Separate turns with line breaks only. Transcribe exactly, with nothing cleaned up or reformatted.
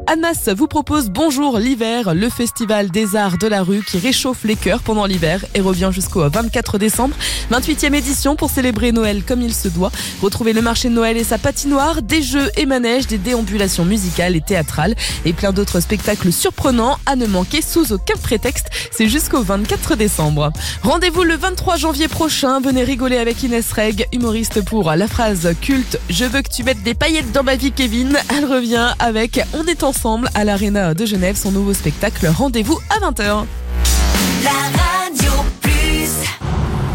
Annemasse vous propose Bonjour l'hiver, le festival des arts de la rue qui réchauffe les cœurs pendant l'hiver et revient jusqu'au vingt-quatre décembre. vingt-huitième édition pour célébrer Noël comme il se doit. Retrouvez le marché de Noël et sa patinoire, des jeux et manèges, des déambulations musicales et théâtrales et plein d'autres spectacles surprenants à ne manquer sous aucun prétexte. C'est jusqu'au vingt-quatre décembre. Rendez-vous le vingt-trois janvier prochain. Venez rigoler avec Inès Reg, humoriste pour la phrase culte « Je veux que tu mettes des paillettes dans ma vie, Kevin ». Elle revient avec On est ensemble à l'Arena de Genève, son nouveau spectacle. Rendez-vous à vingt heures.